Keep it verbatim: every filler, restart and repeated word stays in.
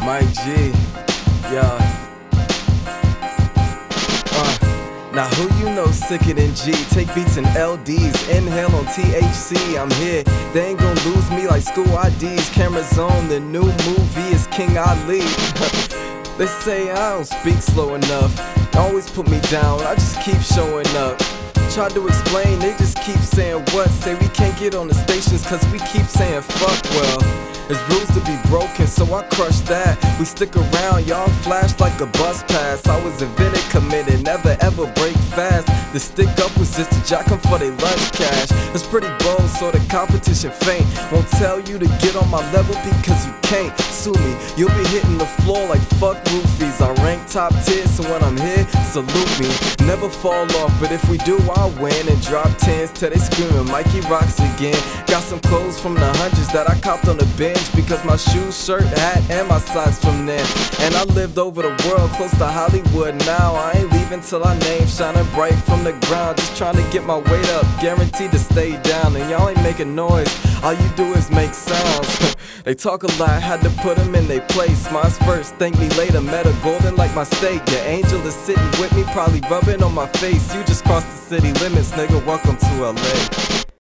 Mike G, yeah. Uh, now who you know sicker than G? Take beats and L Ds, inhale on T H C. I'm here, they ain't gon' lose me like school I Ds. Cameras on, the new movie is King Ali. They say I don't speak slow enough, always put me down, I just keep showing up. Tried to explain, they just keep saying what? Say we can't get on the stations cause we keep saying fuck. Well, there's rules to be broken, so I crush that. We stick around, y'all flash like a bus pass. I was invented, committed, never ever break fast. The stick up was just a jockin' for they lunch cash. It's pretty bold, so the competition faint. Won't tell you to get on my level because you can't. Sue me, you'll be hitting the floor like fuck roofies. I rank top tier, so when I'm here, salute me. Never fall off, but if we do, I'll win. And drop tens till they screaming Mikey rocks again. Got some clothes from the hundreds that I copped on the bench, because my shoes, shirt, hat, and my socks from there. And I lived over the world, close to Hollywood now. I ain't leaving till our name shining bright from the ground. Just trying to get my weight up, guaranteed to stay down. And y'all ain't making noise, all you do is make sounds. They talk a lot, had to put them in their place. Mine's first, thank me later, met a golden like my steak. Your angel is sitting with me, probably rubbing on my face. You just crossed the city limits, nigga, welcome to L A.